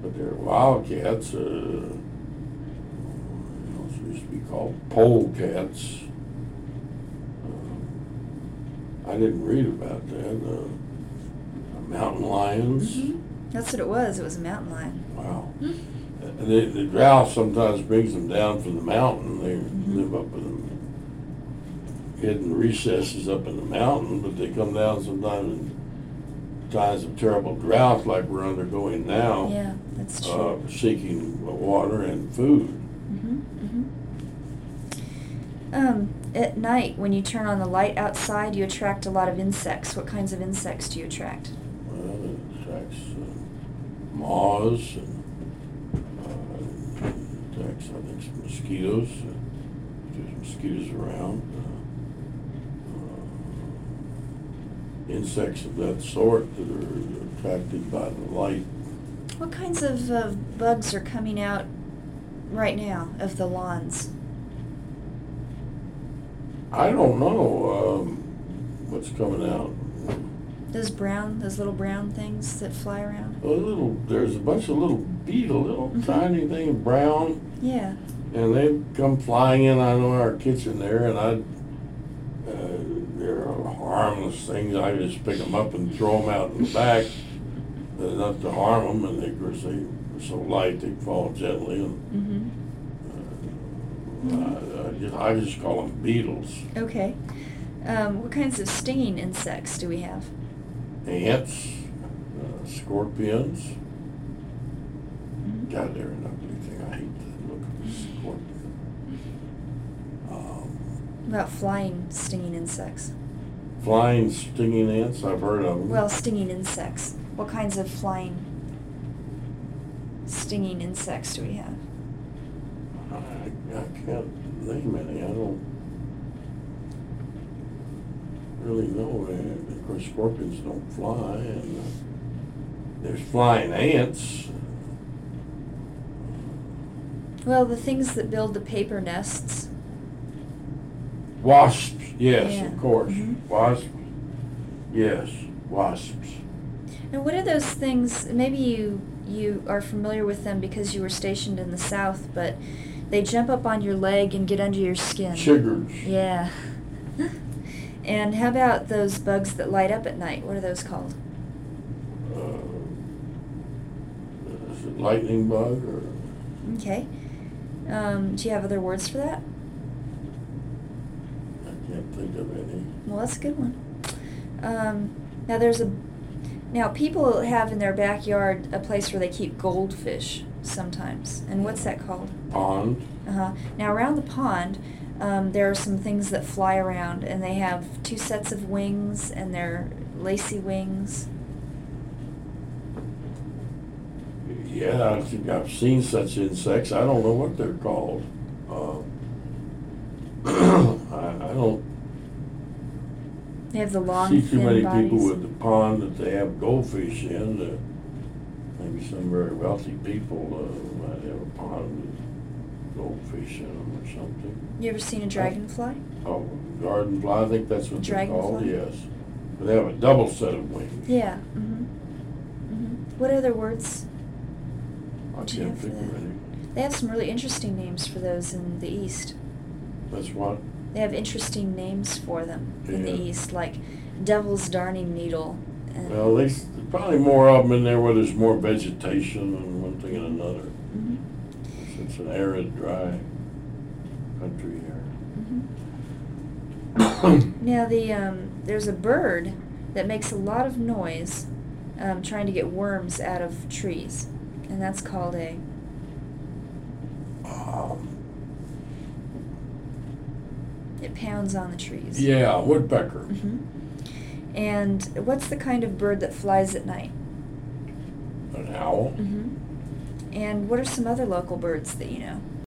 But they're wildcats. Used to be called polecats. I didn't read about that. Mountain lions. Mm-hmm. That's what it was. It was a mountain lion. Wow. And the drought sometimes brings them down from the mountain. They live up in the hidden recesses up in the mountain, but they come down sometimes in times of terrible drought like we're undergoing now. Yeah, that's true. Seeking water and food. At night, when you turn on the light outside, you attract a lot of insects. What kinds of insects do you attract? Well, it attracts moths and attracts, I think, some mosquitoes. There's mosquitoes around. Insects of that sort that are attracted by the light. What kinds of bugs are coming out right now of the lawns? I don't know what's coming out. Those little brown things that fly around? There's a bunch of little beetles, little tiny thing, brown. Yeah. And they come flying in. I know our kitchen there, and they're harmless things. I just pick them up and throw them out in the back. Enough to harm them, and of course they're so light they fall gently. And, I just call them beetles. Okay. What kinds of stinging insects do we have? Ants, scorpions. God, they're an ugly thing. I hate the look of a scorpion. What about flying stinging insects? Flying stinging ants, I've heard of them. Well, stinging insects. What kinds of flying stinging insects do we have? I can't name any. I don't really know. Of course, scorpions don't fly, and there's flying ants. Well, the things that build the paper nests. Wasps, yes, Yeah. of course. Wasps, yes, wasps. And what are those things? Maybe you are familiar with them because you were stationed in the South, but they jump up on your leg and get under your skin. Chiggers. Yeah. And how about those bugs that light up at night? What are those called? Is it lightning bug or? Okay. Do you have other words for that? I can't think of any. Well, that's a good one. Now people have in their backyard a place where they keep goldfish sometimes. And what's that called? Pond. Now around the pond, there are some things that fly around, and they have two sets of wings, and they're lacy wings. Yeah, I think I've seen such insects. I don't know what they're called. I don't They have the long, see thin too many bodies. people with the pond that they have goldfish in. Maybe some very wealthy people might have a pond with goldfish in them or something. You ever seen a dragonfly? Oh, gardenfly, I think that's what they're called, Dragonfly? yes. But they have a double set of wings. Yeah. What other words? I What do you can't have for think of that? any. They have some really interesting names for those in the East. That's what? They have interesting names for them in the Yeah. East, like Devil's Darning Needle. And Well, there's probably more of them in there where there's more vegetation and one thing and another. It's an arid, dry country here. Now there's a bird that makes a lot of noise trying to get worms out of trees, and that's called a. It pounds on the trees. Yeah, woodpecker. And what's the kind of bird that flies at night? An owl. And what are some other local birds that you know?